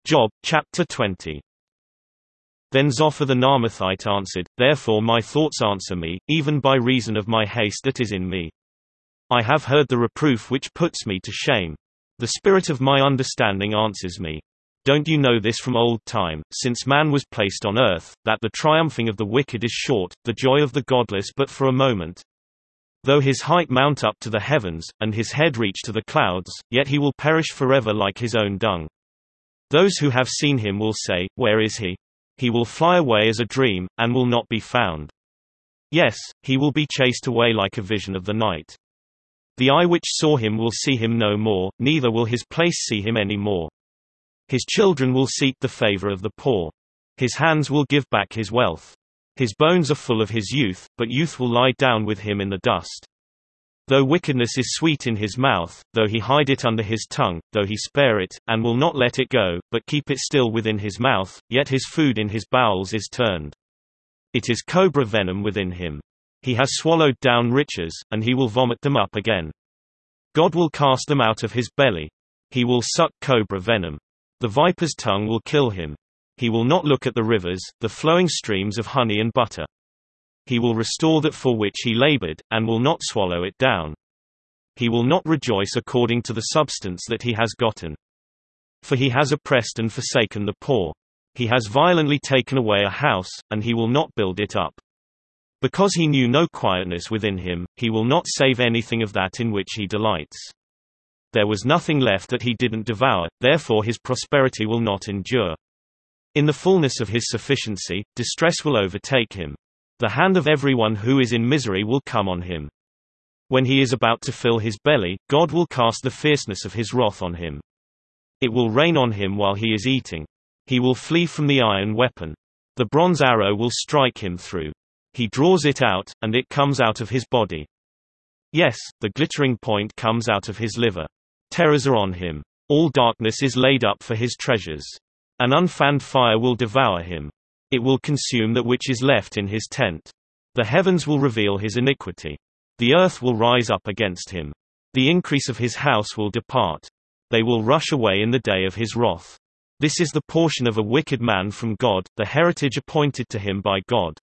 Job, chapter 20. Then Zophar the Naamathite answered, Therefore my thoughts answer me, even by reason of my haste that is in me. I have heard the reproof which puts me to shame. The spirit of my understanding answers me. Don't you know this from old time, since man was placed on earth, that the triumphing of the wicked is short, the joy of the godless but for a moment? Though his height mount up to the heavens, and his head reach to the clouds, yet he will perish forever like his own dung. Those who have seen him will say, Where is he? He will fly away as a dream, and will not be found. Yes, he will be chased away like a vision of the night. The eye which saw him will see him no more, neither will his place see him any more. His children will seek the favor of the poor. His hands will give back his wealth. His bones are full of his youth, but youth will lie down with him in the dust. Though wickedness is sweet in his mouth, though he hide it under his tongue, though he spare it, and will not let it go, but keep it still within his mouth, yet his food in his bowels is turned. It is cobra venom within him. He has swallowed down riches, and he will vomit them up again. God will cast them out of his belly. He will suck cobra venom. The viper's tongue will kill him. He will not look at the rivers, the flowing streams of honey and butter. He will restore that for which he labored, and will not swallow it down. He will not rejoice according to the substance that he has gotten. For he has oppressed and forsaken the poor. He has violently taken away a house, and he will not build it up. Because he knew no quietness within him, he will not save anything of that in which he delights. There was nothing left that he didn't devour, therefore his prosperity will not endure. In the fullness of his sufficiency, distress will overtake him. The hand of everyone who is in misery will come on him. When he is about to fill his belly, God will cast the fierceness of his wrath on him. It will rain on him while he is eating. He will flee from the iron weapon. The bronze arrow will strike him through. He draws it out, and it comes out of his body. Yes, the glittering point comes out of his liver. Terrors are on him. All darkness is laid up for his treasures. An unfanned fire will devour him. It will consume that which is left in his tent. The heavens will reveal his iniquity. The earth will rise up against him. The increase of his house will depart. They will rush away in the day of his wrath. This is the portion of a wicked man from God, the heritage appointed to him by God.